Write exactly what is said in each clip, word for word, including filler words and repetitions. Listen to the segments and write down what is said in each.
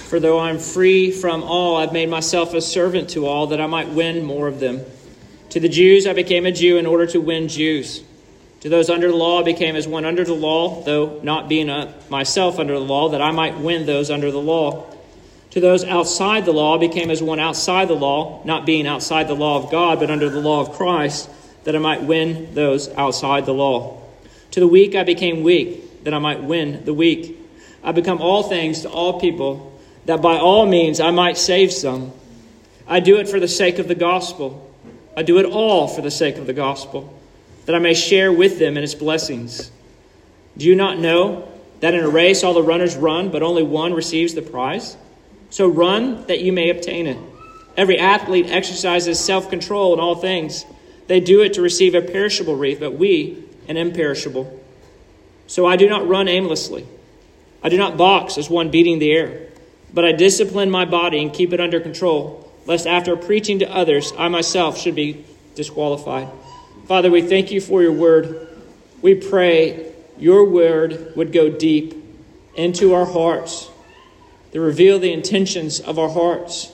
For though I am free from all, I've made myself a servant to all, that I might win more of them. To the Jews I became a Jew in order to win Jews. To those under the law I became as one under the law, though not being a, myself under the law, that I might win those under the law. To those outside the law I became as one outside the law, not being outside the law of God, but under the law of Christ, that I might win those outside the law. To the weak I became weak, that I might win the weak. I become all things to all people, that by all means I might save some. I do it for the sake of the gospel. I do it all for the sake of the gospel, that I may share with them in its blessings. Do you not know that in a race all the runners run, but only one receives the prize? So run that you may obtain it. Every athlete exercises self-control in all things. They do it to receive a perishable wreath, but we an imperishable. So I do not run aimlessly. I do not box as one beating the air, but I discipline my body and keep it under control, lest after preaching to others, I myself should be disqualified. Father, we thank you for your word. We pray your word would go deep into our hearts, to reveal the intentions of our hearts.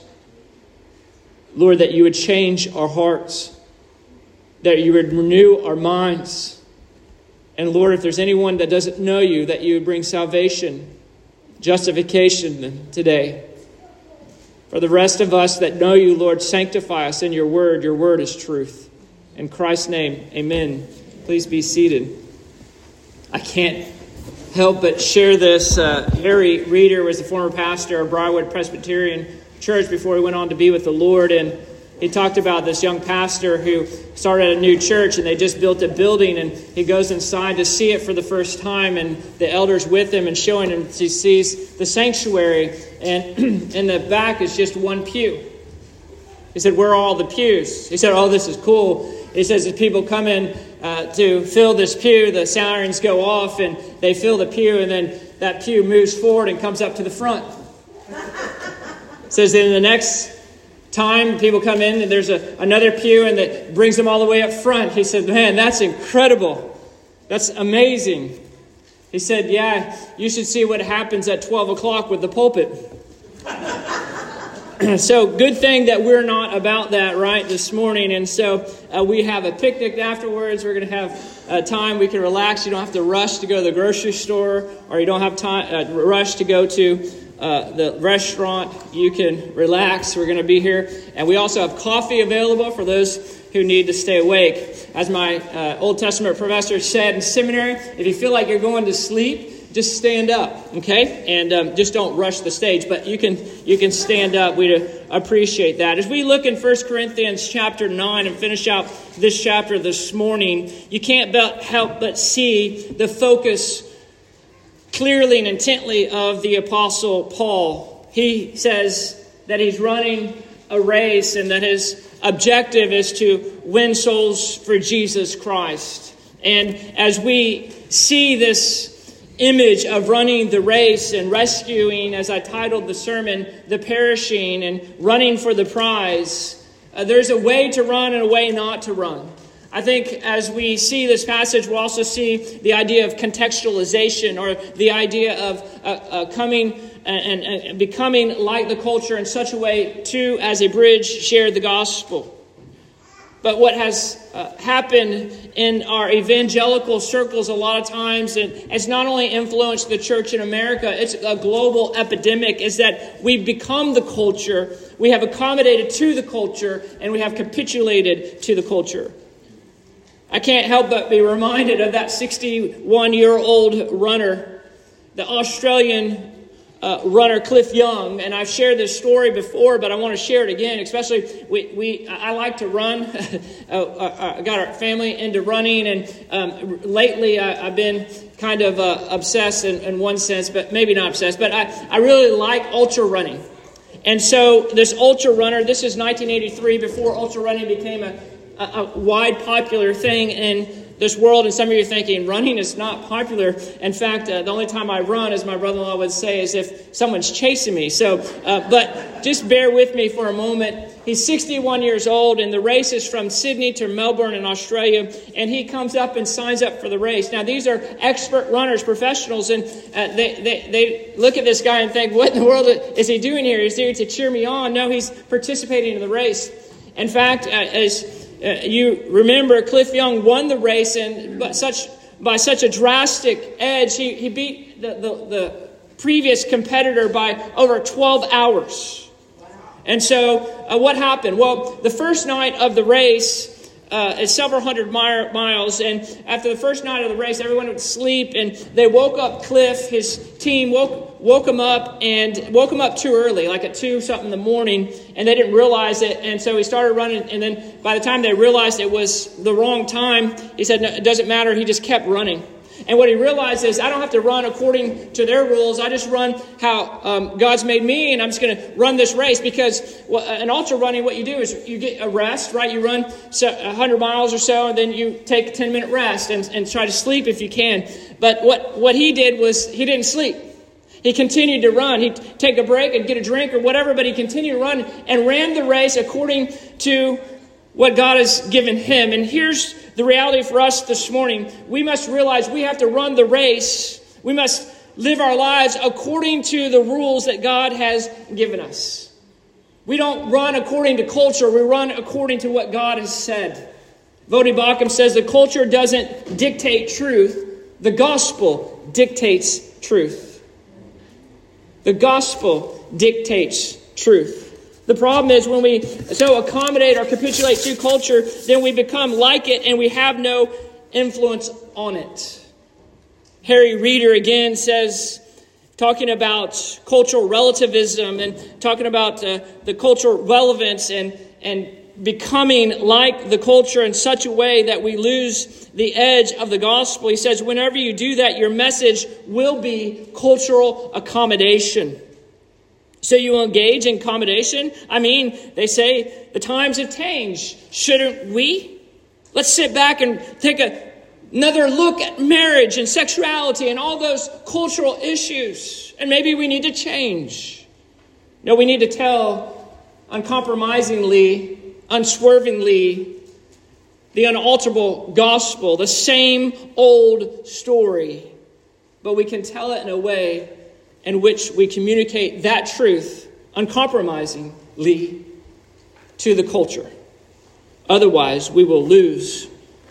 Lord, that you would change our hearts, that you would renew our minds. And Lord, if there's anyone that doesn't know you, that you would bring salvation, justification today. For the rest of us that know you, Lord, sanctify us in your word. Your word is truth. In Christ's name, amen. Please be seated. I can't help but share this. Uh, Harry Reeder was the former pastor of Briarwood Presbyterian Church before he went on to be with the Lord. And he talked about this young pastor who started a new church, and they just built a building, and he goes inside to see it for the first time, and the elders with him and showing him, he sees the sanctuary, and in the back is just one pew. He said, "Where are all the pews?" He said, "Oh, this is cool." He says, as people come in uh, to fill this pew, the sirens go off, and they fill the pew, and then that pew moves forward and comes up to the front. He says, in the next time people come in and there's a, another pew and that brings them all the way up front. He said, "Man, that's incredible. That's amazing." He said, "Yeah, you should see what happens at twelve o'clock with the pulpit." So good thing that we're not about that right this morning. And so uh, we have a picnic afterwards. We're going to have uh, time. We can relax. You don't have to rush to go to the grocery store, or you don't have time uh, rush to go to Uh, the restaurant. You can relax. We're going to be here. And we also have coffee available for those who need to stay awake. As my uh, Old Testament professor said in seminary, if you feel like you're going to sleep, just stand up, okay? And um, just don't rush the stage. But you can you can stand up. We'd appreciate that. As we look in First Corinthians chapter nine and finish out this chapter this morning, you can't but help but see the focus clearly and intently of the Apostle Paul. He says that he's running a race and that his objective is to win souls for Jesus Christ. And as we see this image of running the race and rescuing, as I titled the sermon, the perishing and running for the prize, uh, there's a way to run and a way not to run. I think as we see this passage, we'll also see the idea of contextualization, or the idea of uh, uh, coming and, and, and becoming like the culture in such a way to, as a bridge, share the gospel. But what has uh, happened in our evangelical circles a lot of times, and it's not only influenced the church in America, it's a global epidemic, is that we've become the culture, we have accommodated to the culture, and we have capitulated to the culture. I can't help but be reminded of that sixty-one-year-old runner, the Australian uh, runner Cliff Young. And I've shared this story before, but I want to share it again. Especially, we, we I like to run. I got our family into running, and um, lately I, I've been kind of uh, obsessed in, in one sense, but maybe not obsessed. But I, I really like ultra running. And so this ultra runner, this is nineteen eighty-three, before ultra running became a A, a wide popular thing in this world, and some of you are thinking, running is not popular. In fact, uh, the only time I run, as my brother-in-law would say, is if someone's chasing me. So, uh, but just bear with me for a moment. He's sixty-one years old, and the race is from Sydney to Melbourne in Australia, and he comes up and signs up for the race. Now, these are expert runners, professionals, and uh, they, they, they look at this guy and think, what in the world is he doing here? He's here to cheer me on. No, he's participating in the race. In fact, uh, as uh, you remember, Cliff Young won the race, and but such by such a drastic edge, he, he beat the, the, the previous competitor by over twelve hours. And so uh, what happened? Well, the first night of the race uh, is several hundred mi- miles. And after the first night of the race, everyone would sleep. And they woke up Cliff, his team woke woke him up and woke him up too early, like at two something in the morning. And they didn't realize it. And so he started running. And then by the time they realized it was the wrong time, he said, no, it doesn't matter. He just kept running. And what he realized is, I don't have to run according to their rules. I just run how um, God's made me, and I'm just going to run this race. Because well, in ultra running, what you do is you get a rest, right? You run one hundred miles or so, and then you take a ten-minute rest and, and try to sleep if you can. But what, what he did was he didn't sleep. He continued to run. He'd take a break and get a drink or whatever, but he continued to run and ran the race according to what God has given him. And here's the reality for us this morning. We must realize we have to run the race. We must live our lives according to the rules that God has given us. We don't run according to culture. We run according to what God has said. Voddie Baucham says the culture doesn't dictate truth. The gospel dictates truth. The gospel dictates truth. The problem is when we so accommodate or capitulate to culture, then we become like it and we have no influence on it. Harry Reeder again says, talking about cultural relativism and talking about uh, the cultural relevance and, and becoming like the culture in such a way that we lose the edge of the gospel. He says, whenever you do that, your message will be cultural accommodation. So you will engage in accommodation? I mean, they say the times have changed. Shouldn't we? Let's sit back and take a, another look at marriage and sexuality and all those cultural issues. And maybe we need to change. No, we need to tell uncompromisingly, unswervingly, the unalterable gospel, the same old story. But we can tell it in a way in which we communicate that truth uncompromisingly to the culture. Otherwise, we will lose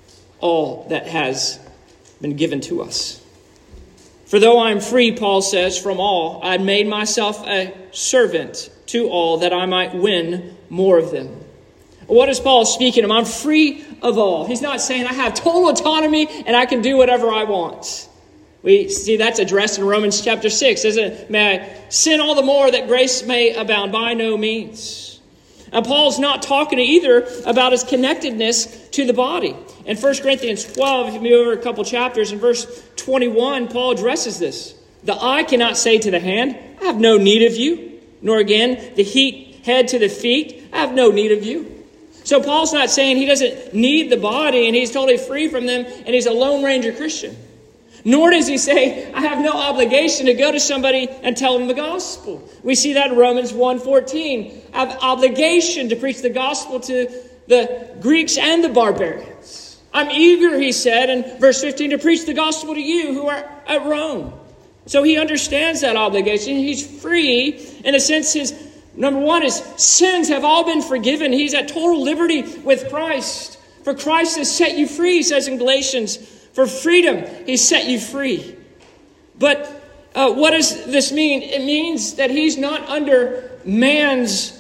all that has been given to us. For though I am free, Paul says, from all, I made myself a servant to all that I might win more of them. What is Paul speaking of? I'm free of all. He's not saying I have total autonomy and I can do whatever I want. We see that's addressed in Romans chapter six, isn't it? May I sin all the more that grace may abound? By no means. And Paul's not talking either about his connectedness to the body. In First Corinthians twelve, if you move over a couple chapters, in verse twenty-one, Paul addresses this. The eye cannot say to the hand, I have no need of you. Nor again, the heat head to the feet, I have no need of you. So Paul's not saying he doesn't need the body and he's totally free from them and he's a Lone Ranger Christian. Nor does he say, I have no obligation to go to somebody and tell them the gospel. We see that in Romans one fourteen. I have obligation to preach the gospel to the Greeks and the barbarians. I'm eager, he said in verse fifteen, to preach the gospel to you who are at Rome. So he understands that obligation. He's free in the sense his, number one, his sins have all been forgiven. He's at total liberty with Christ. For Christ has set you free, he says in Galatians. For freedom, he set you free. But uh, what does this mean? It means that he's not under man's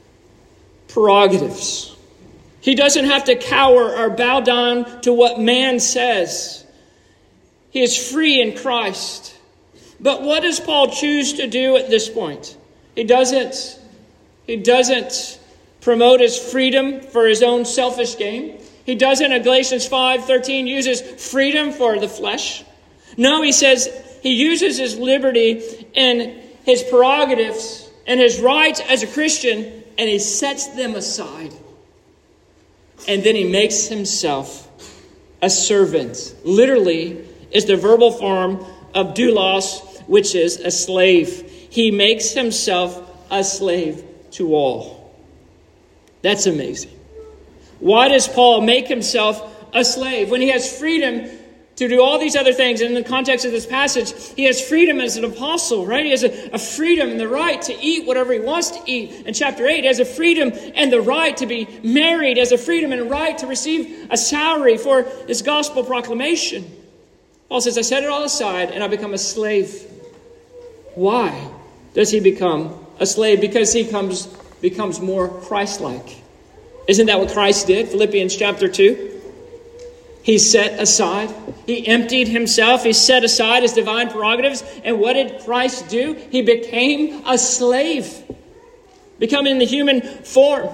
prerogatives. He doesn't have to cower or bow down to what man says. He is free in Christ. But what does Paul choose to do at this point? He doesn't, he doesn't promote his freedom for his own selfish gain. He doesn't, in Galatians five thirteen, uses freedom for the flesh. No, he says he uses his liberty and his prerogatives and his rights as a Christian, and he sets them aside. And then he makes himself a servant. Literally is the verbal form of doulos, which is a slave. He makes himself a slave to all. That's amazing. Why does Paul make himself a slave when he has freedom to do all these other things? And in the context of this passage, he has freedom as an apostle, right? He has a, a freedom and the right to eat whatever he wants to eat. In chapter eight, he has a freedom and the right to be married, has a freedom and a right to receive a salary for his gospel proclamation. Paul says, I set it all aside and I become a slave. Why does he become a slave? Because he comes becomes more Christ-like. Isn't that what Christ did? Philippians chapter two. He set aside. He emptied himself. He set aside his divine prerogatives. And what did Christ do? He became a slave, becoming the human form.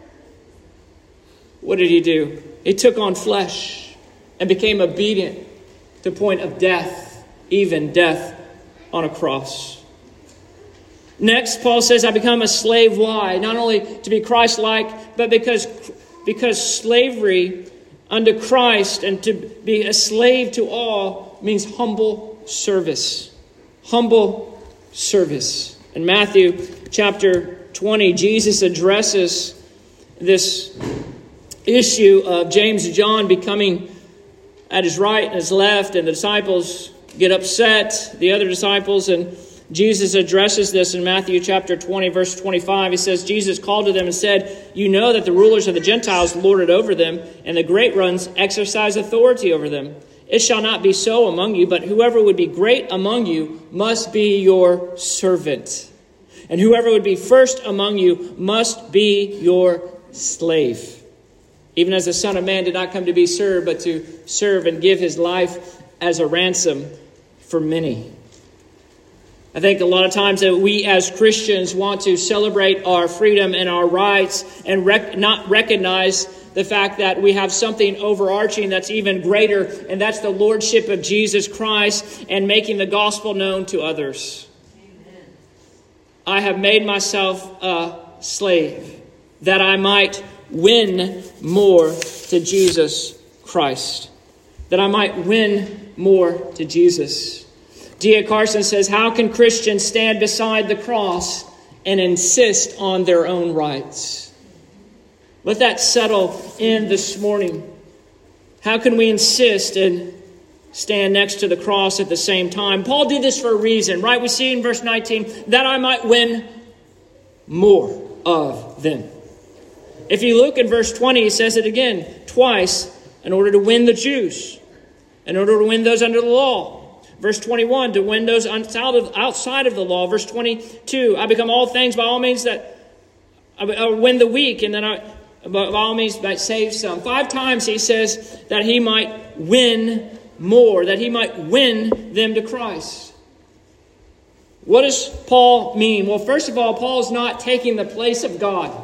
What did he do? He took on flesh and became obedient to the point of death, even death on a cross. Next, Paul says, I become a slave. Why? Not only to be Christ-like, but because, because slavery unto Christ and to be a slave to all means humble service. Humble service. In Matthew chapter twenty, Jesus addresses this issue of James and John becoming at his right and his left, and the disciples get upset, the other disciples, and Jesus addresses this in Matthew chapter twenty, verse twenty-five. He says, Jesus called to them and said, you know that the rulers of the Gentiles lord it over them, and the great ones exercise authority over them. It shall not be so among you, but whoever would be great among you must be your servant. And whoever would be first among you must be your slave. Even as the Son of Man did not come to be served, but to serve and give his life as a ransom for many. I think a lot of times that we as Christians want to celebrate our freedom and our rights and rec- not recognize the fact that we have something overarching that's even greater, and that's the lordship of Jesus Christ and making the gospel known to others. Amen. I have made myself a slave that I might win more to Jesus Christ, that I might win more to Jesus. D A Carson says, how can Christians stand beside the cross and insist on their own rights? Let that settle in this morning. How can we insist and stand next to the cross at the same time? Paul did this for a reason, right? We see in verse nineteen, that I might win more of them. If you look in verse twenty, he says it again twice, in order to win the Jews, in order to win those under the law. Verse twenty-one, to win those outside of the law. Verse twenty-two, I become all things by all means that I win the weak, and then I by all means might save some. Five times he says that he might win more, that he might win them to Christ. What does Paul mean? Well, first of all, Paul is not taking the place of God.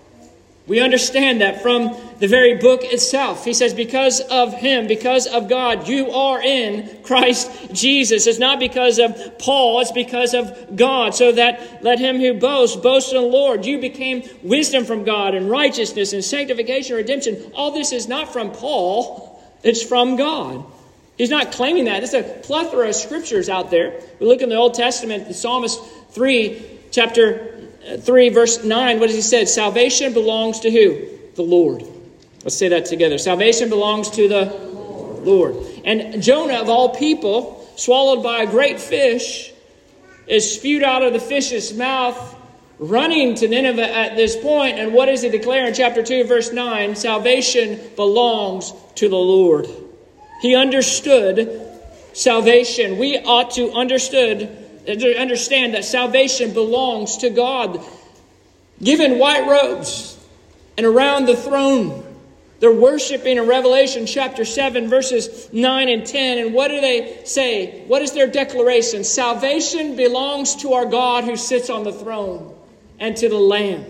We understand that from the very book itself. He says, because of him, because of God, you are in Christ Jesus. It's not because of Paul, it's because of God. So that let him who boasts, boast in the Lord. You became wisdom from God and righteousness and sanctification, redemption. All this is not from Paul, it's from God. He's not claiming that. There's a plethora of scriptures out there. We look in the Old Testament, the Psalmist three, chapter three, verse nine, what does he say? Salvation belongs to who? The Lord. Let's say that together. Salvation belongs to the Lord. Lord. And Jonah, of all people, swallowed by a great fish, is spewed out of the fish's mouth, running to Nineveh at this point. And what does he declare in chapter two, verse nine? Salvation belongs to the Lord. He understood salvation. We ought to understood to understand that salvation belongs to God. Given white robes and around the throne, they're worshiping in Revelation chapter seven, verses nine and ten. And what do they say? What is their declaration? Salvation belongs to our God who sits on the throne and to the Lamb.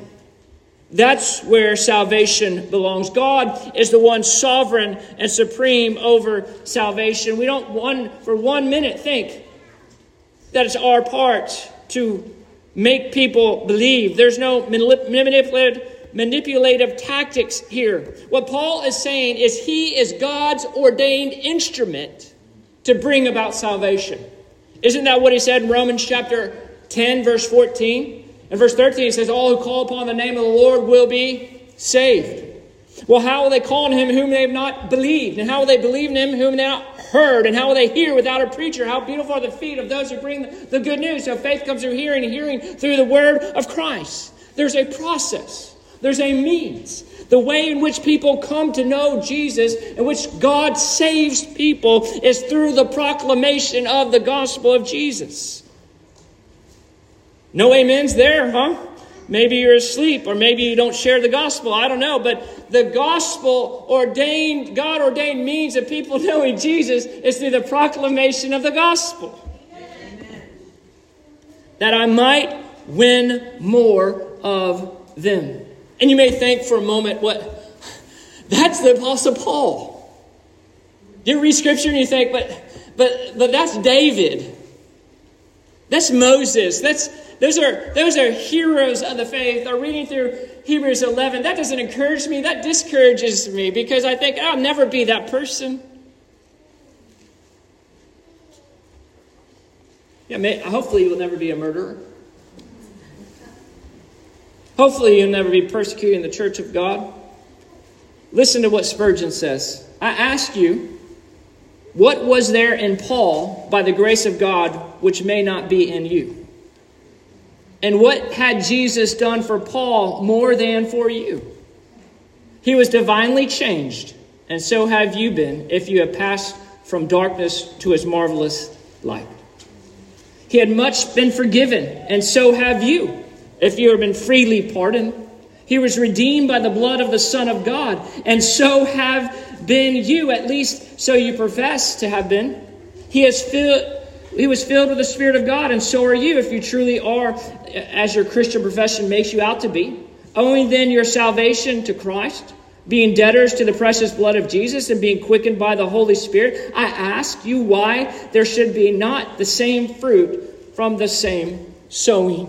That's where salvation belongs. God is the one sovereign and supreme over salvation. We don't one for one minute think that it's our part to make people believe. There's no manipulative manipulative tactics here. What Paul is saying is he is God's ordained instrument to bring about salvation. Isn't that what he said in Romans chapter ten, verse fourteen? In verse thirteen, he says, all who call upon the name of the Lord will be saved. Well, how will they call on him whom they have not believed? And how will they believe in him whom they have not heard? And how will they hear without a preacher? How beautiful are the feet of those who bring the good news. So faith comes through hearing, and hearing through the word of Christ. There's a process. There's a means. The way in which people come to know Jesus, in which God saves people, is through the proclamation of the gospel of Jesus. No amens there, huh? Maybe you're asleep, or maybe you don't share the gospel. I don't know. But the gospel ordained, God ordained means of people knowing Jesus is through the proclamation of the gospel. Amen. That I might win more of them. And you may think for a moment, what? That's the Apostle Paul. You read Scripture and you think, but, but, but that's David. That's Moses. That's Those are those are heroes of the faith. Or reading through Hebrews eleven, that doesn't encourage me. That discourages me because I think I'll never be that person. Yeah, may, hopefully you'll never be a murderer. Hopefully you'll never be persecuting the church of God. Listen to what Spurgeon says. I ask you, what was there in Paul by the grace of God which may not be in you? And what had Jesus done for Paul more than for you? He was divinely changed, and so have you been if you have passed from darkness to his marvelous light. He had much been forgiven, and so have you if you have been freely pardoned. He was redeemed by the blood of the Son of God, and so have been you, at least so you profess to have been. He has filled... He was filled with the Spirit of God, and so are you if you truly are, as your Christian profession makes you out to be. Owing then your salvation to Christ, being debtors to the precious blood of Jesus, and being quickened by the Holy Spirit, I ask you why there should be not the same fruit from the same sowing.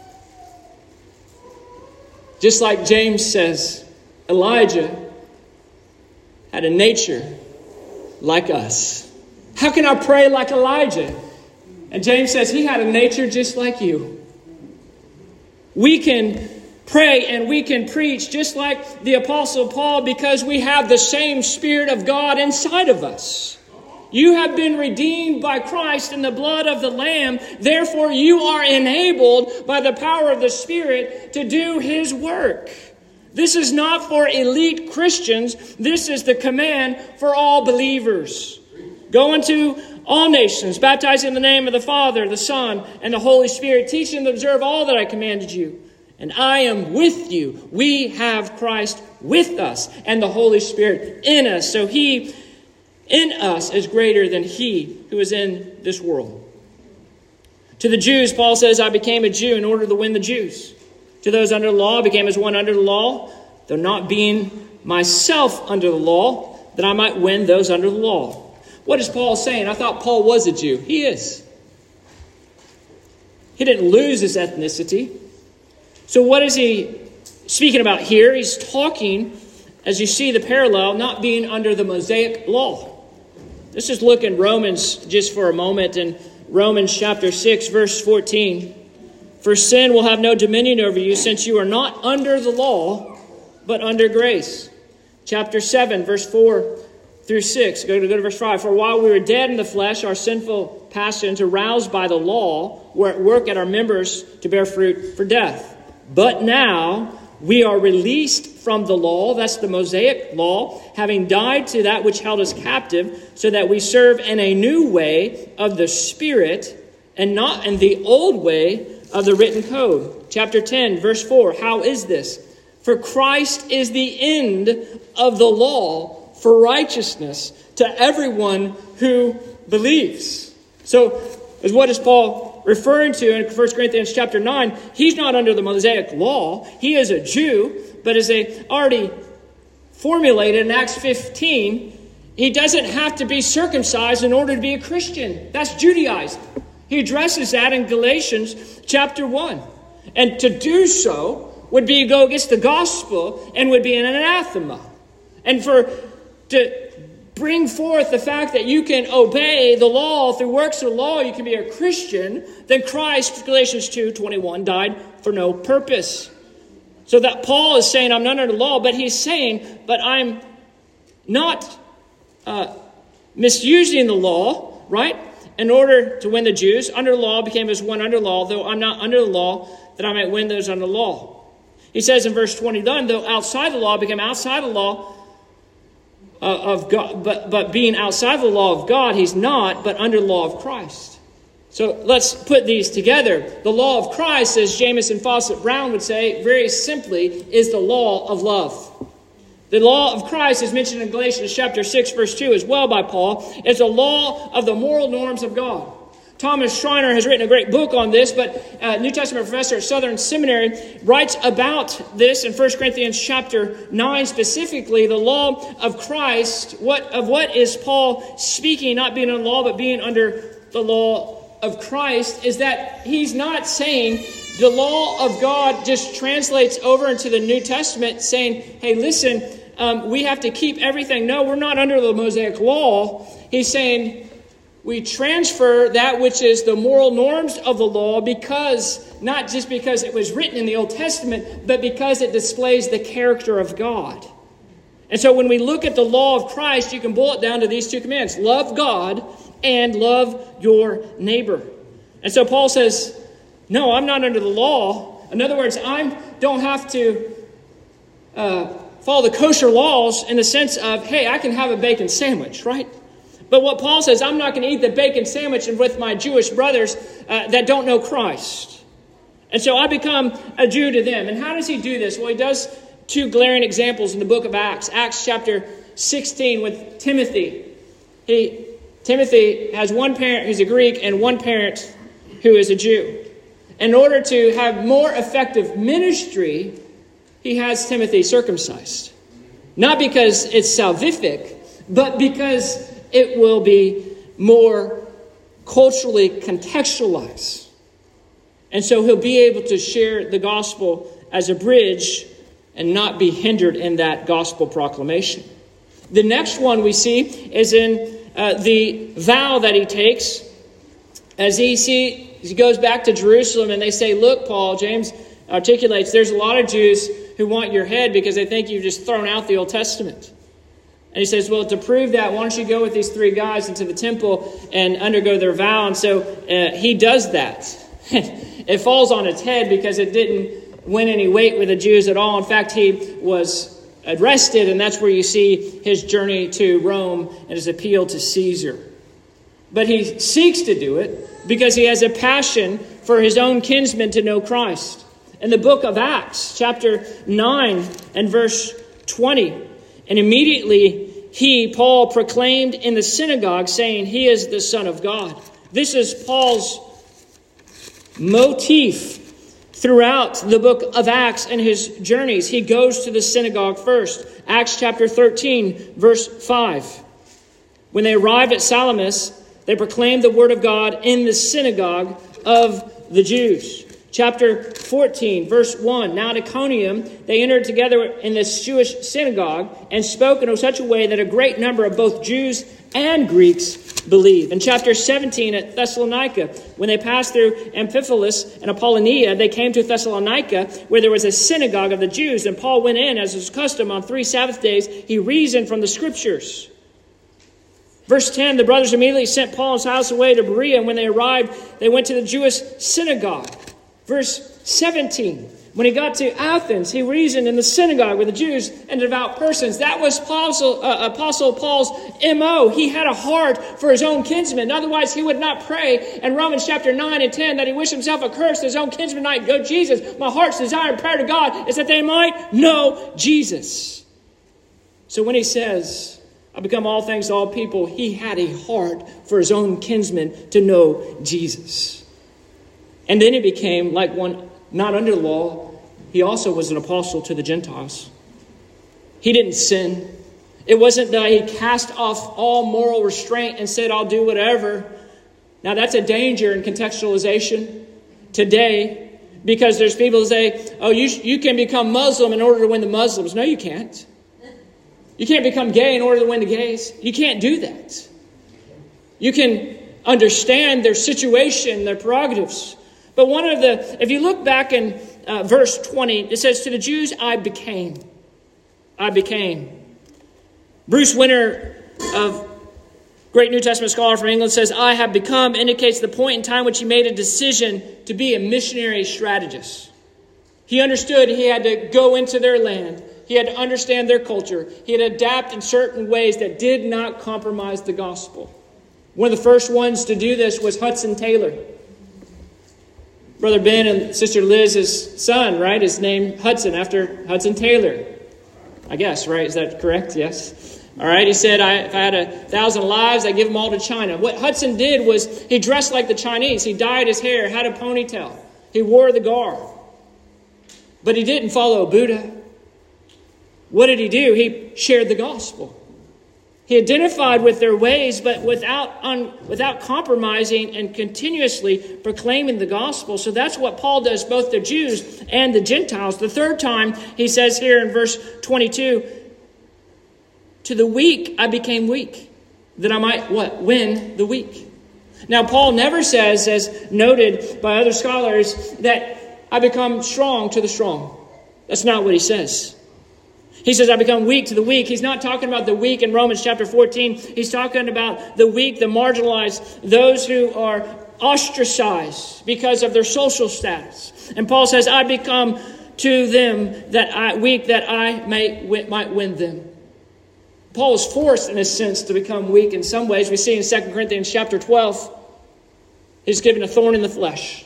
Just like James says, Elijah had a nature like us. How can I pray like Elijah? And James says he had a nature just like you. We can pray and we can preach just like the Apostle Paul because we have the same Spirit of God inside of us. You have been redeemed by Christ in the blood of the Lamb. Therefore, you are enabled by the power of the Spirit to do His work. This is not for elite Christians. This is the command for all believers. Go into all nations, baptizing in the name of the Father, the Son, and the Holy Spirit, teaching them to observe all that I commanded you. And I am with you. We have Christ with us and the Holy Spirit in us. So He in us is greater than he who is in this world. To the Jews, Paul says, I became a Jew in order to win the Jews. To those under the law, I became as one under the law, though not being myself under the law, that I might win those under the law. What is Paul saying? I thought Paul was a Jew. He is. He didn't lose his ethnicity. So what is he speaking about here? He's talking, as you see the parallel, not being under the Mosaic law. Let's just look in Romans just for a moment. In Romans chapter six, verse fourteen. For sin will have no dominion over you, since you are not under the law, but under grace. Chapter seven, verse four through six. Go to, go to verse five. For while we were dead in the flesh, our sinful passions, aroused by the law, were at work at our members to bear fruit for death. But now we are released from the law, that's the Mosaic law, having died to that which held us captive, so that we serve in a new way of the Spirit and not in the old way of the written code. Chapter ten, verse four. How is this? For Christ is the end of the law for righteousness to everyone who believes. So, is what is Paul referring to in First Corinthians chapter nine? He's not under the Mosaic law. He is a Jew, but as they already formulated in Acts fifteen, he doesn't have to be circumcised in order to be a Christian. That's Judaizing. He addresses that in Galatians chapter one. And to do so would be go against the gospel and would be an anathema. And for to bring forth the fact that you can obey the law through works of the law, you can be a Christian, then Christ, Galatians two twenty-one, died for no purpose. So that Paul is saying, I'm not under the law, but he's saying, but I'm not uh, misusing the law, right? In order to win the Jews, under the law became as one under law, though I'm not under the law, that I might win those under the law. He says in verse twenty-one, though outside the law became outside the law uh, of God, but, but being outside the law of God, he's not, but under the law of Christ. So let's put these together. The law of Christ, as Jamieson Fawcett Brown would say, very simply, is the law of love. The law of Christ is mentioned in Galatians chapter six, verse two as well by Paul. It's a law of the moral norms of God. Thomas Schreiner has written a great book on this, but a New Testament professor at Southern Seminary writes about this in First Corinthians chapter nine specifically, the law of Christ. What of what is Paul speaking, not being under the law, but being under the law of Christ, is that he's not saying the law of God just translates over into the New Testament saying, hey, listen, um, we have to keep everything. No, we're not under the Mosaic law. He's saying we transfer that which is the moral norms of the law because, not just because it was written in the Old Testament, but because it displays the character of God. And so when we look at the law of Christ, you can boil it down to these two commands: love God and love your neighbor. And so Paul says, no, I'm not under the law. In other words, I don't have to uh, follow the kosher laws in the sense of, hey, I can have a bacon sandwich, right? But what Paul says, I'm not going to eat the bacon sandwich with my Jewish brothers uh, that don't know Christ. And so I become a Jew to them. And how does he do this? Well, he does two glaring examples in the book of Acts. Acts chapter sixteen with Timothy. He Timothy has one parent who's a Greek and one parent who is a Jew. In order to have more effective ministry, he has Timothy circumcised. Not because it's salvific, but because it will be more culturally contextualized. And so he'll be able to share the gospel as a bridge and not be hindered in that gospel proclamation. The next one we see is in Uh, the vow that he takes as he see he goes back to Jerusalem, and they say, look, Paul, James articulates, there's a lot of Jews who want your head because they think you've just thrown out the Old Testament. And he says, well, to prove that, why don't you go with these three guys into the temple and undergo their vow? And so uh, he does that. It falls on its head because it didn't win any weight with the Jews at all. In fact, he was arrested, and that's where you see his journey to Rome and his appeal to Caesar. But he seeks to do it because he has a passion for his own kinsmen to know Christ. In the book of Acts, chapter nine and verse twenty, and immediately he, Paul, proclaimed in the synagogue, saying, he is the Son of God. This is Paul's motif throughout the book of Acts and his journeys. He goes to the synagogue first. Acts chapter thirteen, verse five. When they arrived at Salamis, they proclaimed the word of God in the synagogue of the Jews. Chapter fourteen, verse one. Now at Iconium, they entered together in this Jewish synagogue and spoke in such a way that a great number of both Jews and Greeks believed. In chapter seventeen at Thessalonica, when they passed through Amphipolis and Apollonia, they came to Thessalonica, where there was a synagogue of the Jews. And Paul went in, as his custom, on three Sabbath days. He reasoned from the Scriptures. Verse ten, the brothers immediately sent Paul and Silas away to Berea, and when they arrived, they went to the Jewish synagogue. Verse seventeen, when he got to Athens, he reasoned in the synagogue with the Jews and devout persons. That was Apostle, uh, Apostle Paul's M O. He had a heart for his own kinsmen. Otherwise, he would not pray in Romans chapter nine and ten that he wished himself accursed, his own kinsmen might go, Jesus, my heart's desire and prayer to God is that they might know Jesus. So when he says, I become all things to all people, he had a heart for his own kinsmen to know Jesus. And then he became like one not under the law. He also was an apostle to the Gentiles. He didn't sin. It wasn't that he cast off all moral restraint and said, I'll do whatever. Now that's a danger in contextualization today, Because there's people who say, oh, you, you can become Muslim in order to win the Muslims. No, you can't. You can't become gay in order to win the gays. You can't do that. You can understand their situation, their prerogatives. But one of the, if you look back in uh, verse twenty, it says, to the Jews, I became. I became. Bruce Winter, of great New Testament scholar from England, says, I have become indicates the point in time which he made a decision to be a missionary strategist. He understood he had to go into their land. He had to understand their culture. He had to adapt in certain ways that did not compromise the gospel. One of the first ones to do this was Hudson Taylor. Brother Ben and Sister Liz's son, right, is named Hudson after Hudson Taylor. I guess, right? Is that correct? Yes. All right. He said, I, if I had a thousand lives, I'd give them all to China. What Hudson did was he dressed like the Chinese. He dyed his hair, had a ponytail. He wore the garb. But he didn't follow Buddha. What did he do? He shared the gospel. He identified with their ways, but without un, without compromising and continuously proclaiming the gospel. So that's what Paul does, both the Jews and the Gentiles. The third time, he says here in verse twenty-two, to the weak I became weak, that I might, what? Win the weak. Now, Paul never says, as noted by other scholars, that I become strong to the strong. That's not what he says. He says, I become weak to the weak. He's not talking about the weak in Romans chapter fourteen. He's talking about the weak, the marginalized, those who are ostracized because of their social status. And Paul says, I become to them that I weak, that I may might win them. Paul is forced, in a sense, to become weak in some ways. We see in Second Corinthians chapter twelve, he's given a thorn in the flesh.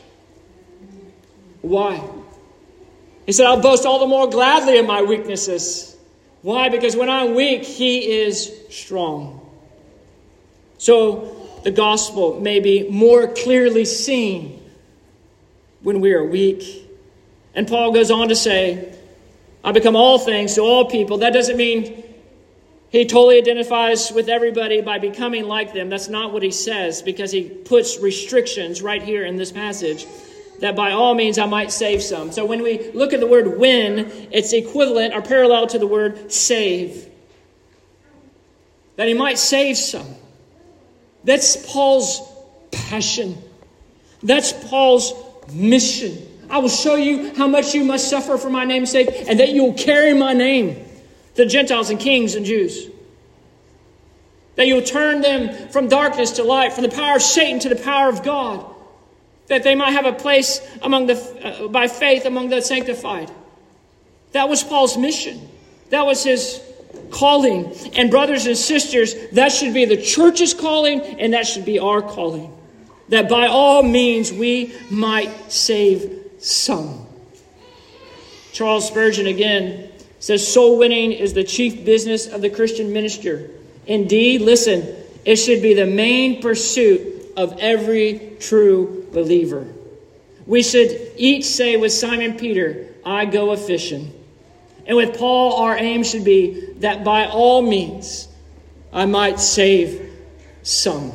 Why? He said, I'll boast all the more gladly in my weaknesses. Why? Because when I'm weak, he is strong. So the gospel may be more clearly seen when we are weak. And Paul goes on to say, I become all things to all people. That doesn't mean he totally identifies with everybody by becoming like them. That's not what he says, because he puts restrictions right here in this passage, that by all means I might save some. So when we look at the word win, it's equivalent or parallel to the word save. That he might save some. That's Paul's passion. That's Paul's mission. I will show you how much you must suffer for my name's sake, and that you will carry my name to the Gentiles and kings and Jews. That you'll turn them from darkness to light, from the power of Satan to the power of God. That they might have a place among the uh, by faith among the sanctified. That was Paul's mission. That was his calling. And brothers and sisters, that should be the church's calling, and that should be our calling. That by all means we might save some. Charles Spurgeon again says, soul winning is the chief business of the Christian minister. Indeed, listen, it should be the main pursuit of every true believer. We should each say with Simon Peter, I go a-fishing. And with Paul, our aim should be that by all means I might save some.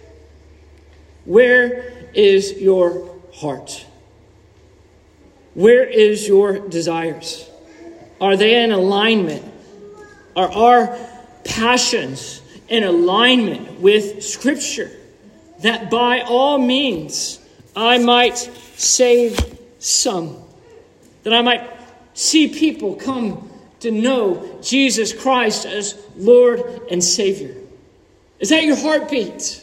Where is your heart? Where is your desires? Are they in alignment? Are our passions in alignment with Scripture? That by all means I might save some. That I might see people come to know Jesus Christ as Lord and Savior. Is that your heartbeat?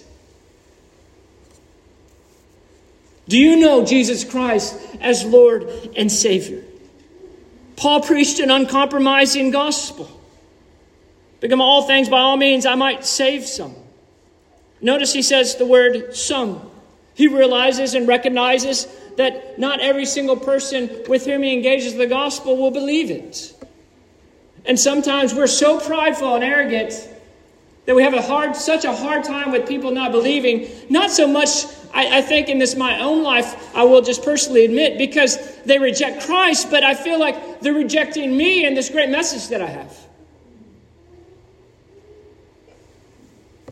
Do you know Jesus Christ as Lord and Savior? Paul preached an uncompromising gospel. Become all things by all means I might save some. Notice he says the word some. He realizes and recognizes that not every single person with whom he engages the gospel will believe it. And sometimes we're so prideful and arrogant that we have a hard, such a hard time with people not believing. Not so much, I, I think in this my own life, I will just personally admit, because they reject Christ, but I feel like they're rejecting me and this great message that I have.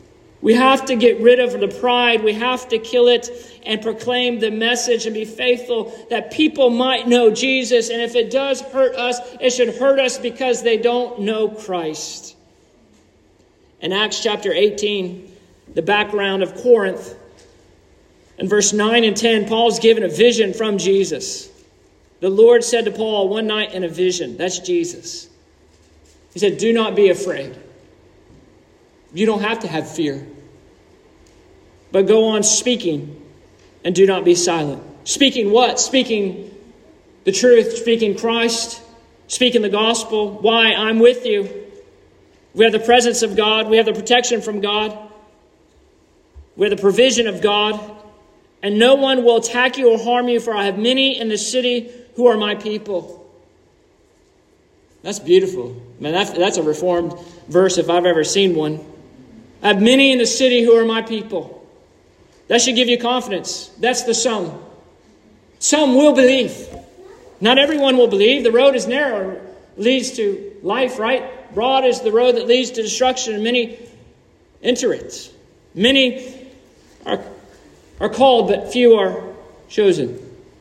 We have to get rid of the pride. We have to kill it and proclaim the message and be faithful that people might know Jesus. And if it does hurt us, it should hurt us because they don't know Christ. In Acts chapter eighteen, the background of Corinth, in verse nine and ten, Paul's given a vision from Jesus. The Lord said to Paul one night in a vision, that's Jesus. He said, do not be afraid. You don't have to have fear. But go on speaking and do not be silent. Speaking what? Speaking the truth, speaking Christ, speaking the gospel. Why? I'm with you. We have the presence of God. We have the protection from God. We have the provision of God. And no one will attack you or harm you, for I have many in the city who are my people. That's beautiful. Man, that's, that's a reformed verse if I've ever seen one. I have many in the city who are my people. That should give you confidence. That's the some. Some will believe. Not everyone will believe. The road is narrow, leads to life, right? Broad is the road that leads to destruction, and many enter it. Many are, are called, but few are chosen.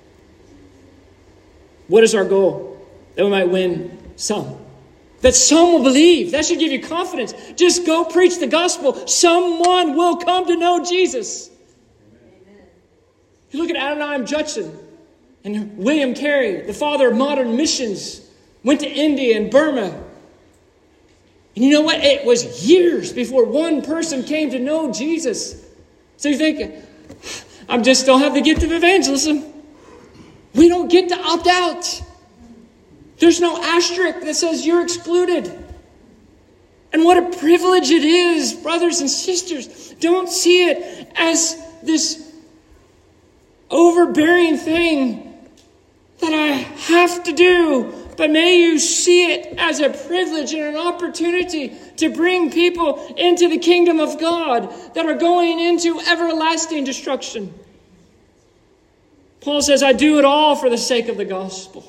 What is our goal? That we might win some. That some will believe. That should give you confidence. Just go preach the gospel. Someone will come to know Jesus. Amen. You look at Adoniram Judson and William Carey, the father of modern missions, went to India and Burma. And you know what? It was years before one person came to know Jesus. So you think, I just don't have the gift of evangelism. We don't get to opt out. There's no asterisk that says you're excluded. And what a privilege it is, brothers and sisters. Don't see it as this overbearing thing that I have to do. But may you see it as a privilege and an opportunity to bring people into the kingdom of God that are going into everlasting destruction. Paul says, I do it all for the sake of the gospel.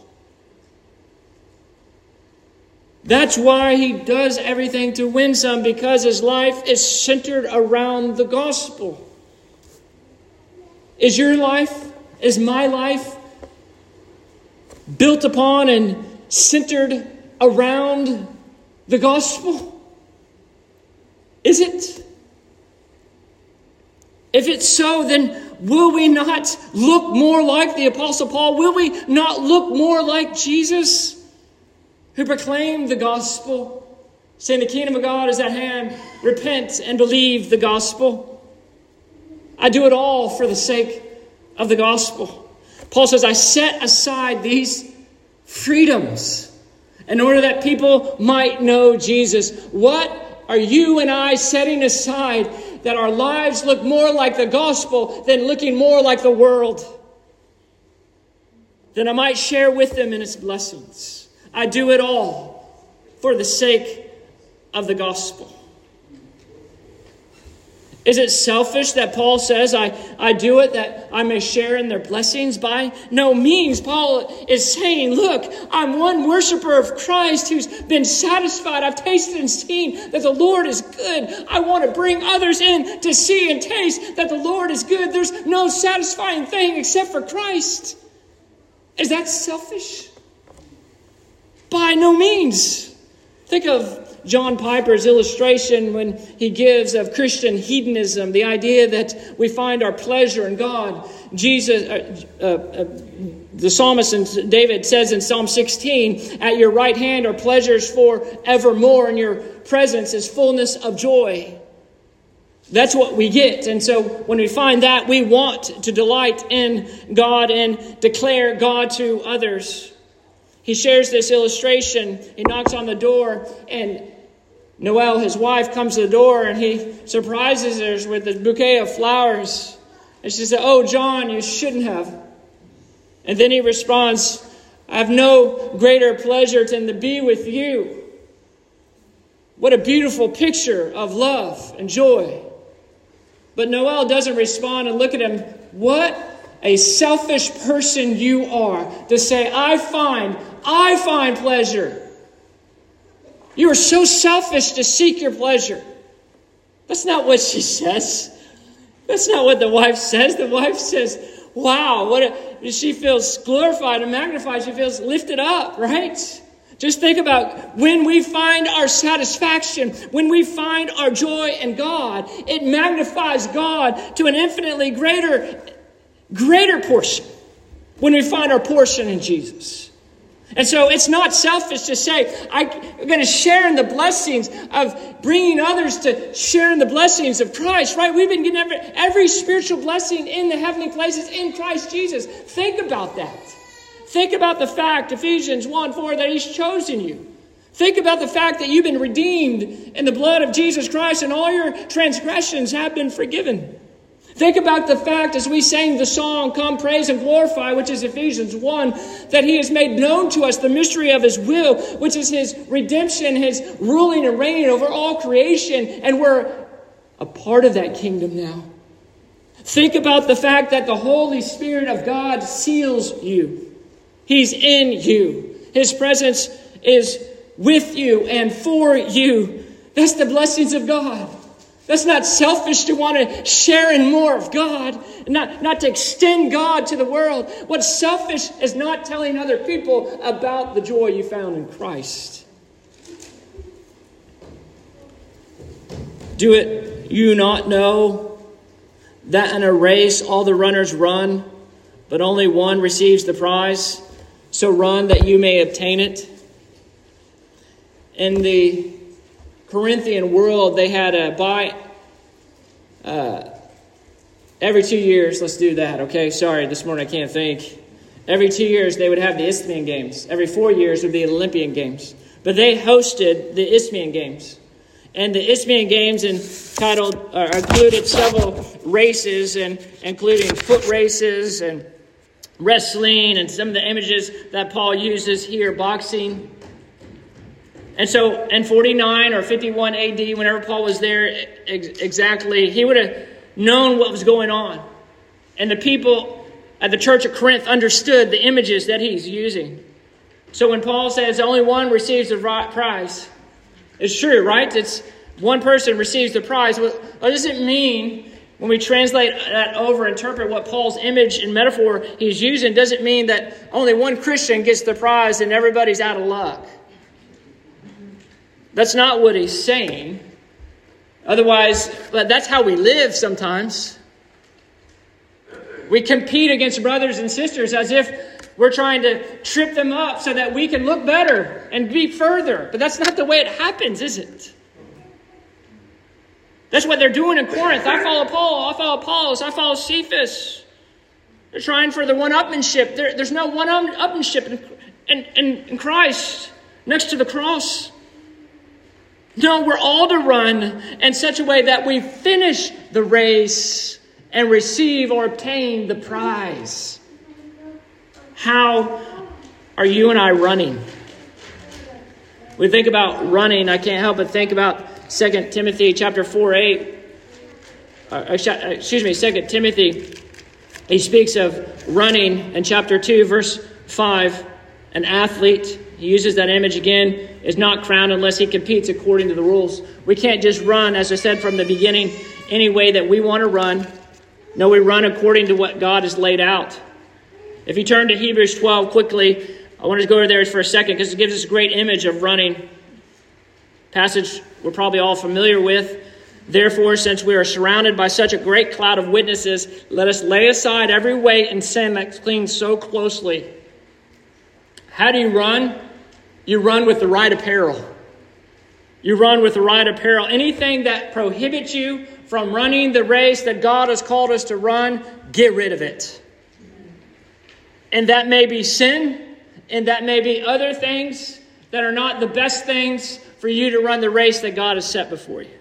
That's why he does everything to win some, because his life is centered around the gospel. Is your life, is my life built upon and centered around the gospel? Is it? If it's so, then will we not look more like the Apostle Paul? Will we not look more like Jesus, who proclaimed the gospel, saying the kingdom of God is at hand, repent and believe the gospel? I do it all for the sake of the gospel. Paul says, I set aside these freedoms in order that people might know Jesus. What are you and I setting aside that our lives look more like the gospel than looking more like the world? Then I might share with them in its blessings. I do it all for the sake of the gospel. Is it selfish that Paul says, I, I do it that I may share in their blessings? By no means. Paul is saying, look, I'm one worshiper of Christ who's been satisfied. I've tasted and seen that the Lord is good. I want to bring others in to see and taste that the Lord is good. There's no satisfying thing except for Christ. Is that selfish? By no means. Think of John Piper's illustration when he gives of Christian hedonism, the idea that we find our pleasure in God. Jesus, uh, uh, uh, the psalmist and David says in Psalm sixteen, at your right hand are pleasures for evermore, and your presence is fullness of joy. That's what we get. And so when we find that, we want to delight in God and declare God to others. He shares this illustration. He knocks on the door, and Noel, his wife, comes to the door, and he surprises her with a bouquet of flowers. And she said, oh, John, you shouldn't have. And then he responds, I have no greater pleasure than to be with you. What a beautiful picture of love and joy. But Noel doesn't respond and look at him. What a selfish person you are to say, I find, I find pleasure. You are so selfish to seek your pleasure. That's not what she says. That's not what the wife says. The wife says, wow, what a, she feels glorified and magnified. She feels lifted up, right? Just think about when we find our satisfaction, when we find our joy in God, it magnifies God to an infinitely greater, greater portion when we find our portion in Jesus. And so it's not selfish to say, I'm going to share in the blessings of bringing others to share in the blessings of Christ, right? We've been getting every, every spiritual blessing in the heavenly places in Christ Jesus. Think about that. Think about the fact, Ephesians one four, that he's chosen you. Think about the fact that you've been redeemed in the blood of Jesus Christ and all your transgressions have been forgiven. Think about the fact, as we sang the song, Come Praise and Glorify, which is Ephesians one, that he has made known to us the mystery of his will, which is his redemption, his ruling and reigning over all creation, and we're a part of that kingdom now. Think about the fact that the Holy Spirit of God seals you. He's in you. His presence is with you and for you. That's the blessings of God. That's not selfish to want to share in more of God, not, not to extend God to the world. What's selfish is not telling other people about the joy you found in Christ. Do it you not know that in a race all the runners run, but only one receives the prize? So run that you may obtain it. In the Corinthian world, they had a buy uh, every two years. Let's do that, okay? Sorry, this morning I can't think. Every two years, they would have the Isthmian Games. Every four years would be the Olympian Games. But they hosted the Isthmian Games. And the Isthmian Games entitled, uh, included several races, and including foot races and wrestling, and some of the images that Paul uses here, boxing. And so in forty-nine or fifty-one A D, whenever Paul was there ex- exactly, he would have known what was going on. And the people at the church of Corinth understood the images that he's using. So when Paul says only one receives the prize, it's true, right? It's one person receives the prize. What, what does it mean when we translate that over, interpret what Paul's image and metaphor he's using? Does it mean that only one Christian gets the prize and everybody's out of luck? That's not what he's saying. Otherwise, that's how we live sometimes. We compete against brothers and sisters as if we're trying to trip them up so that we can look better and be further. But that's not the way it happens, is it? That's what they're doing in Corinth. I follow Paul. I follow Apollos. I follow Cephas. They're trying for the one-upmanship. There, there's no one-upmanship in, in, in, in Christ next to the cross. No, we're all to run in such a way that we finish the race and receive or obtain the prize. How are you and I running? We think about running. I can't help but think about Second Timothy chapter four, eight. Uh, excuse me, Second Timothy. He speaks of running in chapter two, verse five. An athlete, he uses that image again, is not crowned unless he competes according to the rules. We can't just run, as I said from the beginning, any way that we want to run. No, we run according to what God has laid out. If you turn to Hebrews twelve quickly, I want to go over there for a second because it gives us a great image of running. Passage we're probably all familiar with. Therefore, since we are surrounded by such a great cloud of witnesses, let us lay aside every weight and sin that clings so closely. How do you run? You run with the right apparel. You run with the right apparel. Anything that prohibits you from running the race that God has called us to run, get rid of it. And that may be sin, and that may be other things that are not the best things for you to run the race that God has set before you.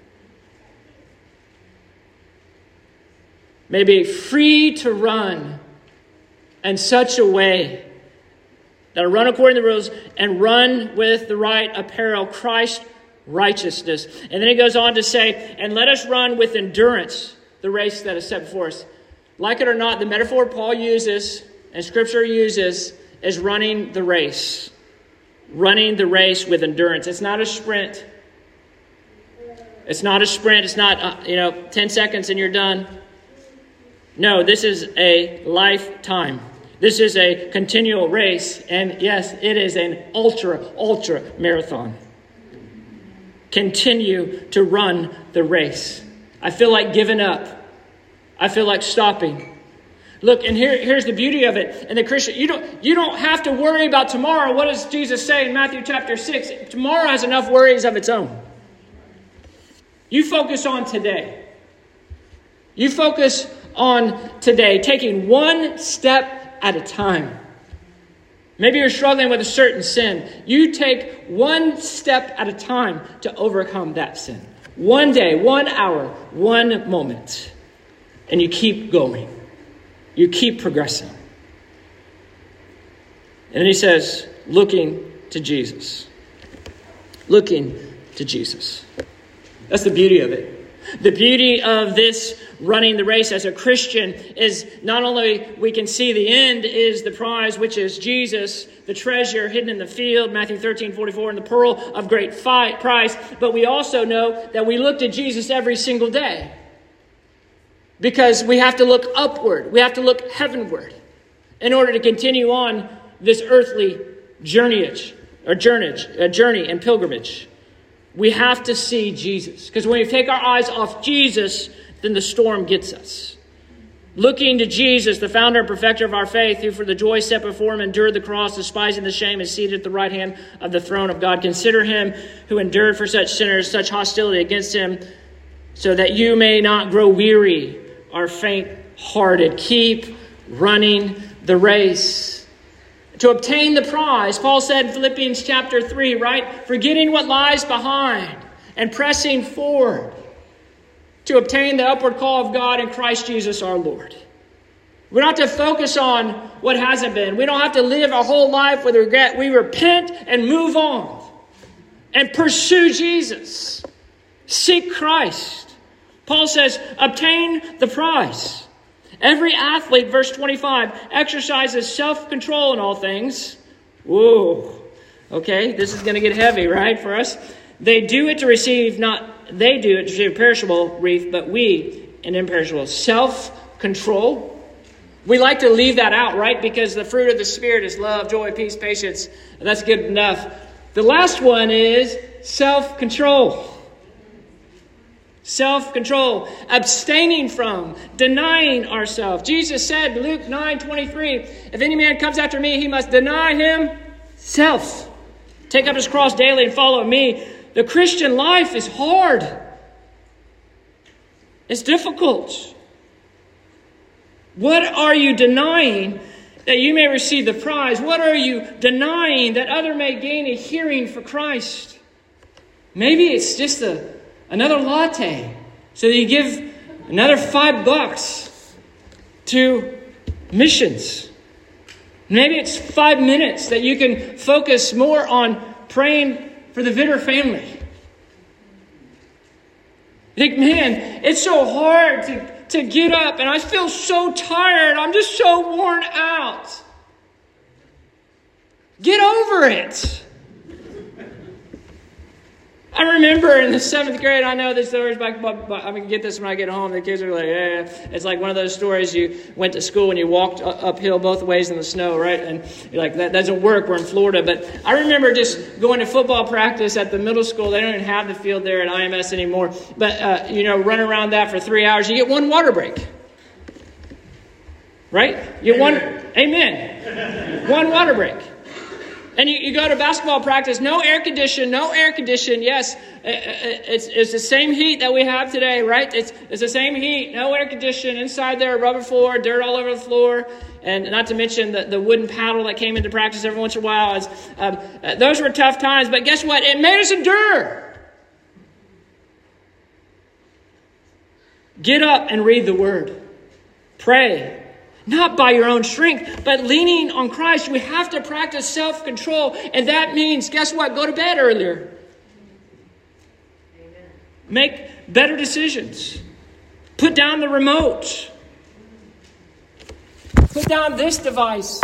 May be free to run in such a way that I run according to the rules and run with the right apparel, Christ's righteousness. And then he goes on to say, and let us run with endurance the race that is set before us. Like it or not, the metaphor Paul uses and Scripture uses is running the race. Running the race with endurance. It's not a sprint. It's not a sprint. It's not, uh, you know, ten seconds and you're done. No, this is a lifetime. This is a continual race. And yes, it is an ultra, ultra marathon. Continue to run the race. I feel like giving up. I feel like stopping. Look, and here, here's the beauty of it. And the Christian, you don't, you don't have to worry about tomorrow. What does Jesus say in Matthew chapter six? Tomorrow has enough worries of its own. You focus on today. You focus on today, taking one step at a time. Maybe you're struggling with a certain sin. You take one step at a time to overcome that sin. One day, one hour, one moment. And you keep going. You keep progressing. And then he says, looking to Jesus. Looking to Jesus. That's the beauty of it. The beauty of this running the race as a Christian is not only we can see the end is the prize, which is Jesus, the treasure hidden in the field, Matthew thirteen forty-four, and the pearl of great fight, price, but we also know that we look to Jesus every single day. Because we have to look upward. We have to look heavenward in order to continue on this earthly journeyage, or journey, a journey and pilgrimage. We have to see Jesus. Because when we take our eyes off Jesus, then the storm gets us. Looking to Jesus, the founder and perfecter of our faith, who for the joy set before him endured the cross, despising the shame, is seated at the right hand of the throne of God. Consider him who endured for such sinners, such hostility against him, so that you may not grow weary or faint-hearted. Keep running the race. To obtain the prize, Paul said in Philippians chapter three, right? Forgetting what lies behind and pressing forward to obtain the upward call of God in Christ Jesus our Lord. We don't have to focus on what hasn't been. We don't have to live our whole life with regret. We repent and move on and pursue Jesus. Seek Christ. Paul says, obtain the prize. Every athlete, verse twenty-five, exercises self-control in all things. Whoa. Okay, this is going to get heavy, right, for us? They do it to receive, not they do it to receive a perishable wreath, but we an imperishable. Self-control. We like to leave that out, right? Because the fruit of the Spirit is love, joy, peace, patience. That's good enough. The last one is self-control. Self-control, abstaining from, denying ourselves. Jesus said, Luke nine twenty-three, if any man comes after me, he must deny himself. Take up his cross daily and follow me. The Christian life is hard. It's difficult. What are you denying that you may receive the prize? What are you denying that other may gain a hearing for Christ? Maybe it's just a Another latte, so that you give another five bucks to missions. Maybe it's five minutes that you can focus more on praying for the Vitter family. You think, man, it's so hard to, to get up, and I feel so tired. I'm just so worn out. Get over it. I remember in the seventh grade, I know this story, but I'm going to get this when I get home. The kids are like, yeah. It's like one of those stories you went to school and you walked uphill both ways in the snow, right? And you're like, that doesn't work. We're in Florida. But I remember just going to football practice at the middle school. They don't even have the field there at I M S anymore. But, uh, you know, run around that for three hours. You get one water break. Right? You get one, amen. One water break. And you, you go to basketball practice, no air condition, no air condition. Yes, it's it's the same heat that we have today, right? It's it's the same heat, no air condition. Inside there, rubber floor, dirt all over the floor. And not to mention the, the wooden paddle that came into practice every once in a while. It's, um, uh, those were tough times, but guess what? It made us endure. Get up and read the Word. Pray. Not by your own strength, but leaning on Christ. We have to practice self-control. And that means, guess what? Go to bed earlier. Amen. Make better decisions. Put down the remote. Put down this device.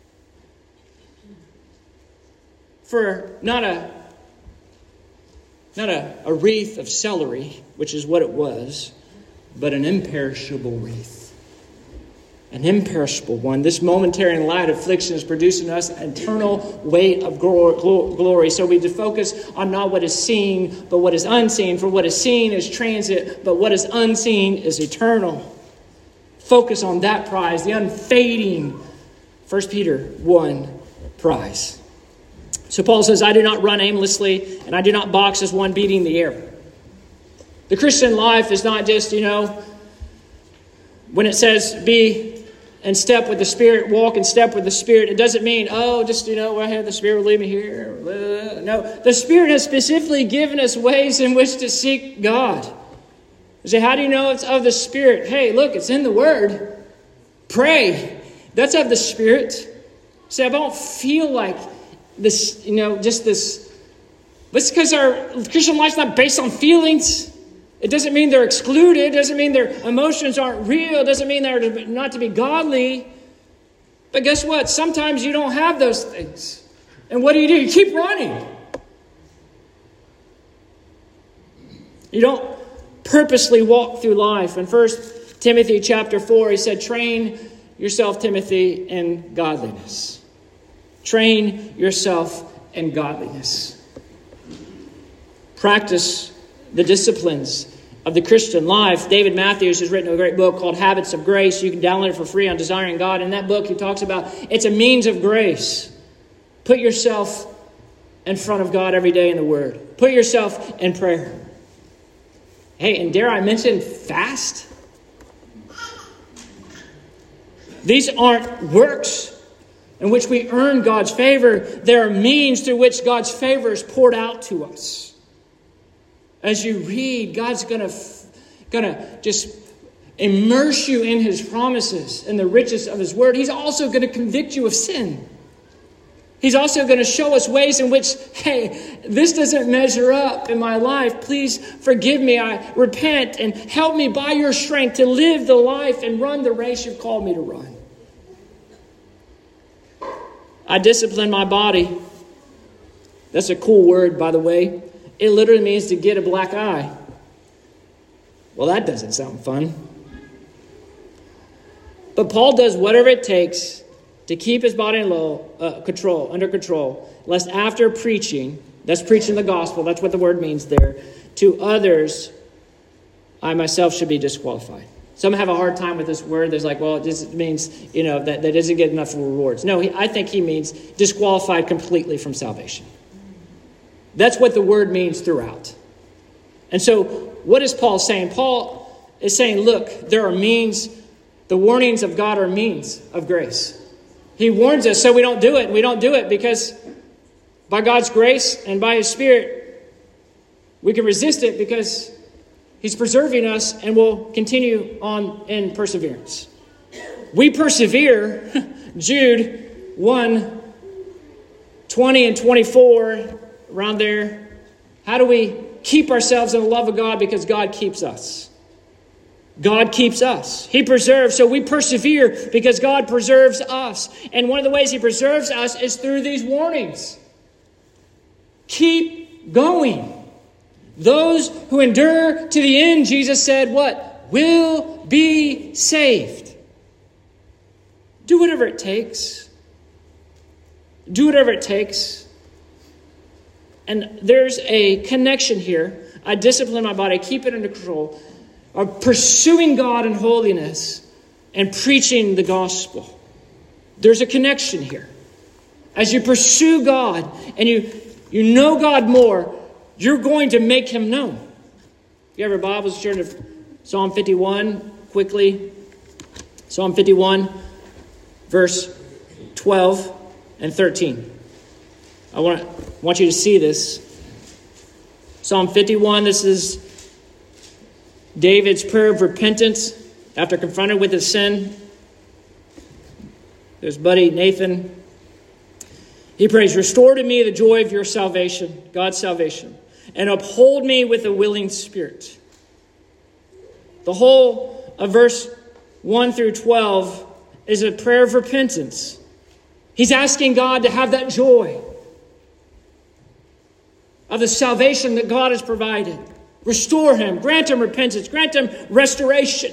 For not a Not a, a wreath of celery, which is what it was, but an imperishable wreath. An imperishable one. This momentary and light affliction is producing us an eternal weight of glory. So we focus on not what is seen, but what is unseen. For what is seen is transit, but what is unseen is eternal. Focus on that prize, the unfading First Peter one prize. So Paul says, I do not run aimlessly, and I do not box as one beating the air. The Christian life is not just, you know, when it says be in step with the Spirit, walk in step with the Spirit, it doesn't mean, oh, just, you know, I have the Spirit will lead me here. No, the Spirit has specifically given us ways in which to seek God. You say, how do you know it's of the Spirit? Hey, look, it's in the Word. Pray. That's of the Spirit. Say, I don't feel like this, you know, just this. That's because our Christian life's not based on feelings. It doesn't mean they're excluded. It doesn't mean their emotions aren't real. It doesn't mean they're not to be godly. But guess what? Sometimes you don't have those things. And what do you do? You keep running. You don't purposely walk through life. In First Timothy chapter four, he said, train yourself, Timothy, in godliness. Train yourself in godliness. Practice the disciplines of the Christian life. David Matthews has written a great book called Habits of Grace. You can download it for free on Desiring God. In that book, he talks about it's a means of grace. Put yourself in front of God every day in the Word. Put yourself in prayer. Hey, and dare I mention fast? These aren't works in which we earn God's favor. There are means through which God's favor is poured out to us. As you read, God's going to gonna just immerse you in His promises and the riches of His Word. He's also going to convict you of sin. He's also going to show us ways in which, hey, this doesn't measure up in my life. Please forgive me. I repent and help me by your strength to live the life and run the race you've called me to run. I discipline my body. That's a cool word, by the way. It literally means to get a black eye. Well, that doesn't sound fun. But Paul does whatever it takes to keep his body in low, uh, control, under control, lest after preaching, that's preaching the gospel, that's what the word means there, to others, I myself should be disqualified. Some have a hard time with this word. There's like, well, it just means, you know, that, that doesn't get enough rewards. No, he, I think he means disqualified completely from salvation. That's what the word means throughout. And so what is Paul saying? Paul is saying, look, there are means. The warnings of God are means of grace. He warns us so we don't do it. We don't do it because by God's grace and by His Spirit, we can resist it because He's preserving us and will continue on in perseverance. We persevere. Jude one, twenty and twenty-four, around there. How do we keep ourselves in the love of God? Because God keeps us. God keeps us. He preserves, so we persevere because God preserves us. And one of the ways He preserves us is through these warnings. Keep going. Those who endure to the end, Jesus said, what? Will be saved. Do whatever it takes. Do whatever it takes. And there's a connection here. I discipline my body, keep it under control, of pursuing God in holiness and preaching the gospel. There's a connection here. As you pursue God and you, you know God more, you're going to make Him known. If you have your Bibles, turn to Psalm fifty-one quickly. Psalm fifty-one, verse twelve and thirteen. I want, want you to see this. Psalm fifty-one, this is David's prayer of repentance after confronted with his sin. His buddy Nathan, he prays, restore to me the joy of your salvation, God's salvation, and uphold me with a willing spirit. The whole of verse one through twelve is a prayer of repentance. He's asking God to have that joy. of the salvation that God has provided. Restore him, grant him repentance, grant him restoration.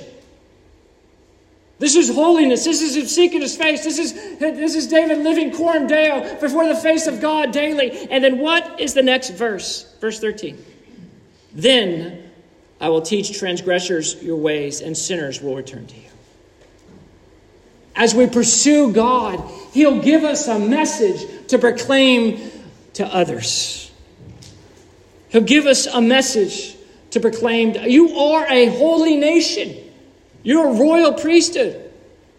This is holiness. This is him seeking his face. This is, this is David living coram Deo before the face of God daily. And then what is the next verse? Verse thirteen. Then I will teach transgressors your ways, and sinners will return to you. As we pursue God, he'll give us a message to proclaim to others. He'll give us a message to proclaim. You are a holy nation. You're a royal priesthood.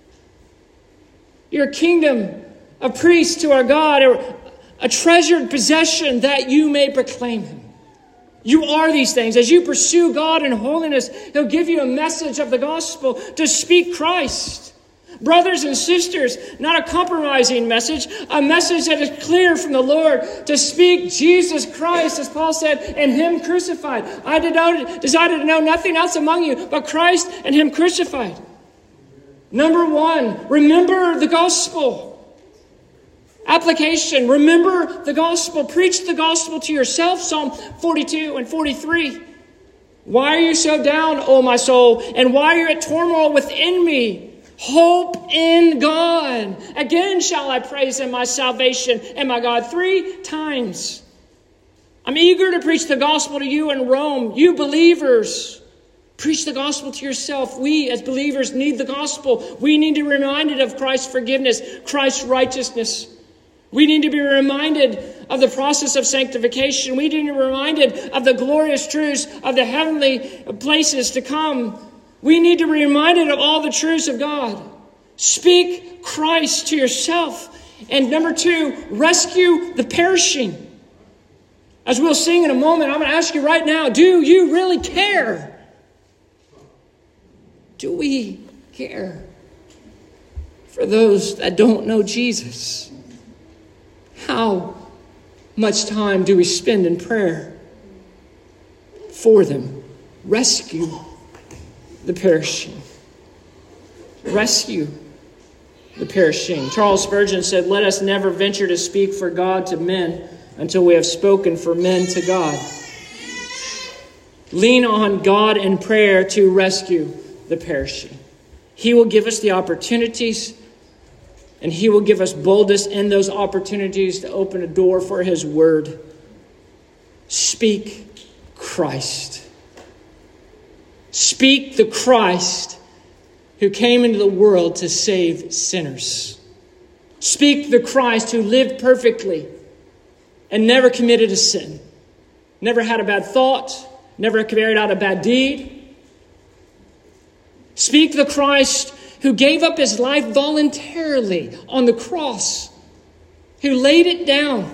You're a kingdom of priests to our God, a, a treasured possession that you may proclaim him. You are these things. As you pursue God in holiness, he'll give you a message of the gospel to speak Christ. Brothers and sisters, not a compromising message, a message that is clear from the Lord to speak Jesus Christ, as Paul said, and him crucified. I decided to know nothing else among you but Christ and him crucified. Number one, remember the gospel. Application, remember the gospel. Preach the gospel to yourself, Psalm forty-two and forty-three. Why are you so down, O my soul? And why are you at turmoil within me? Hope in God. Again shall I praise him, my salvation and my God. Three times. I'm eager to preach the gospel to you in Rome. You believers, preach the gospel to yourself. We as believers need the gospel. We need to be reminded of Christ's forgiveness, Christ's righteousness. We need to be reminded of the process of sanctification. We need to be reminded of the glorious truths of the heavenly places to come. We need to be reminded of all the truths of God. Speak Christ to yourself. And number two, rescue the perishing. As we'll sing in a moment, I'm going to ask you right now, do you really care? Do we care for those that don't know Jesus? How much time do we spend in prayer for them? Rescue the perishing. Rescue the perishing. Charles Spurgeon said, "Let us never venture to speak for God to men until we have spoken for men to God." Lean on God in prayer to rescue the perishing. He will give us the opportunities, and he will give us boldness in those opportunities to open a door for his word. Speak Christ. Speak the Christ who came into the world to save sinners. Speak the Christ who lived perfectly and never committed a sin. Never had a bad thought. Never carried out a bad deed. Speak the Christ who gave up his life voluntarily on the cross. Who laid it down.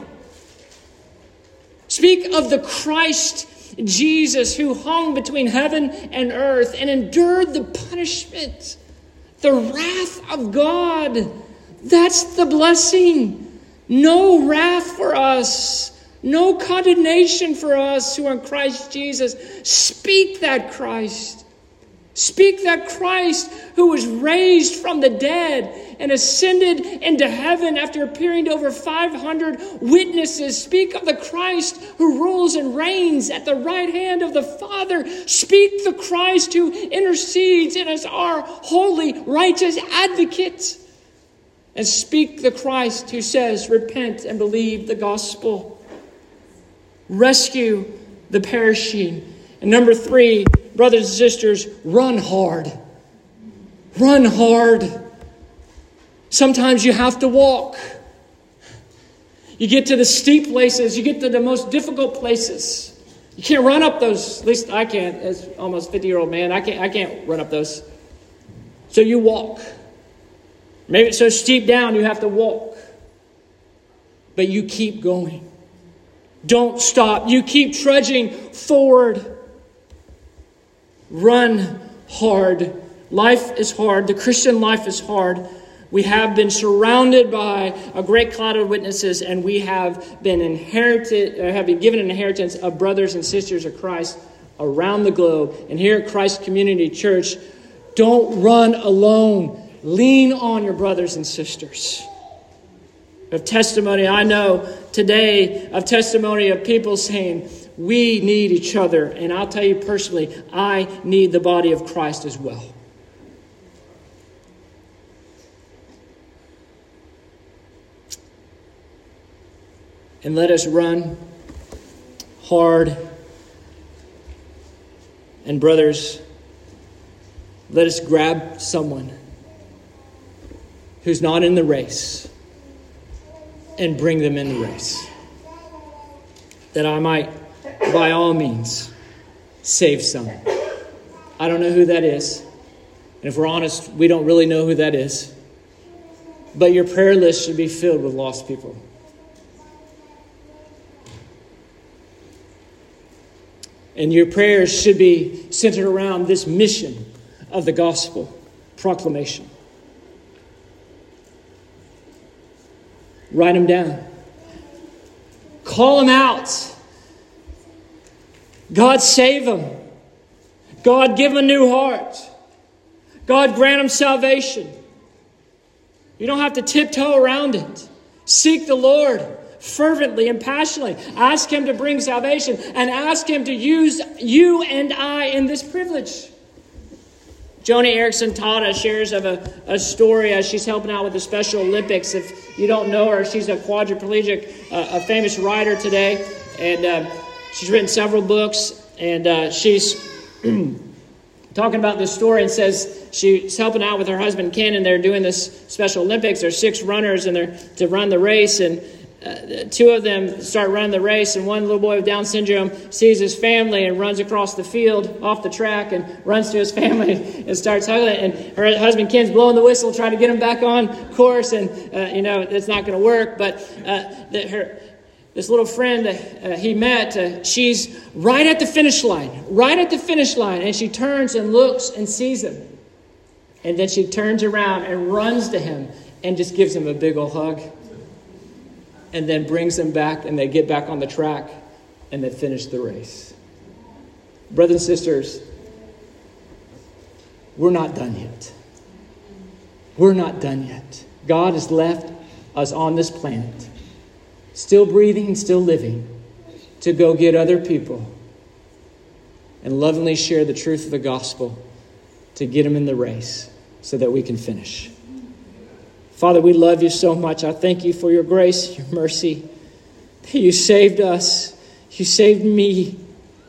Speak of the Christ Jesus, who hung between heaven and earth and endured the punishment, the wrath of God. That's the blessing. No wrath for us. No condemnation for us who are in Christ Jesus. Speak that Christ. Speak that Christ who was raised from the dead and ascended into heaven after appearing to over five hundred witnesses. Speak of the Christ who rules and reigns at the right hand of the Father. Speak the Christ who intercedes and is our holy, righteous advocate. And speak the Christ who says, repent and believe the gospel. Rescue the perishing. And number three, brothers and sisters, run hard. Run hard. Sometimes you have to walk. You get to the steep places. You get to the most difficult places. You can't run up those. At least I can't. As almost fifty-year-old man, I can't. I can't run up those. So you walk. Maybe it's so steep down you have to walk. But you keep going. Don't stop. You keep trudging forward. Run hard. Life is hard. The Christian life is hard. We have been surrounded by a great cloud of witnesses, and we have been inherited, or have been given an inheritance of brothers and sisters of Christ around the globe. And here at Christ Community Church, don't run alone. Lean on your brothers and sisters. Of testimony, I know today of testimony of people saying, we need each other. And I'll tell you personally, I need the body of Christ as well. And let us run hard. And brothers, let us grab someone who's not in the race and bring them in the race, that I might, by all means, save some. I don't know who that is. And if we're honest, we don't really know who that is. But your prayer list should be filled with lost people. And your prayers should be centered around this mission of the gospel proclamation. Write them down. Call them out. God save them. God give them a new heart. God grant them salvation. You don't have to tiptoe around it. Seek the Lord fervently and passionately. Ask Him to bring salvation and ask Him to use you and I in this privilege. Joni Eareckson Tada shares of a, a story as she's helping out with the Special Olympics. If you don't know her, she's a quadriplegic, uh, a famous writer today. And uh, she's written several books. And uh, she's talking about this story and says she's helping out with her husband Ken, and they're doing this Special Olympics. There's six runners and they're to run the race. And Uh, two of them start running the race, and one little boy with Down syndrome sees his family and runs across the field off the track and runs to his family and starts hugging it. And her husband Ken's blowing the whistle, trying to get him back on course, and uh, you know it's not going to work. But uh, the, her this little friend uh, he met, uh, she's right at the finish line, right at the finish line, and she turns and looks and sees him, and then she turns around and runs to him and just gives him a big old hug. And then brings them back, and they get back on the track, and they finish the race. Brothers and sisters, we're not done yet. We're not done yet. God has left us on this planet, still breathing, still living, to go get other people and lovingly share the truth of the gospel to get them in the race so that we can finish. Father, we love you so much. I thank you for your grace, your mercy. You saved us. You saved me.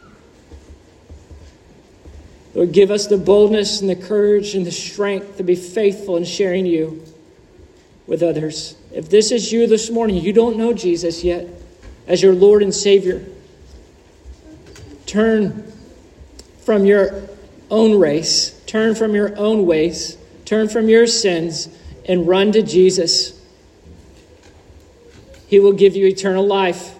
Lord, give us the boldness and the courage and the strength to be faithful in sharing you with others. If this is you this morning, you don't know Jesus yet as your Lord and Savior, turn from your own race, turn from your own ways, turn from your sins, and run to Jesus. He will give you eternal life.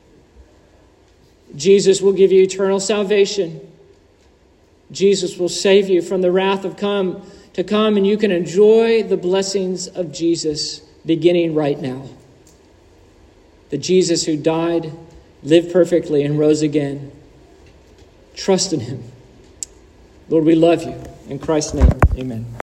Jesus will give you eternal salvation. Jesus will save you from the wrath of come to come, and you can enjoy the blessings of Jesus beginning right now. The Jesus who died, lived perfectly, and rose again. Trust in Him. Lord, we love you. In Christ's name, amen.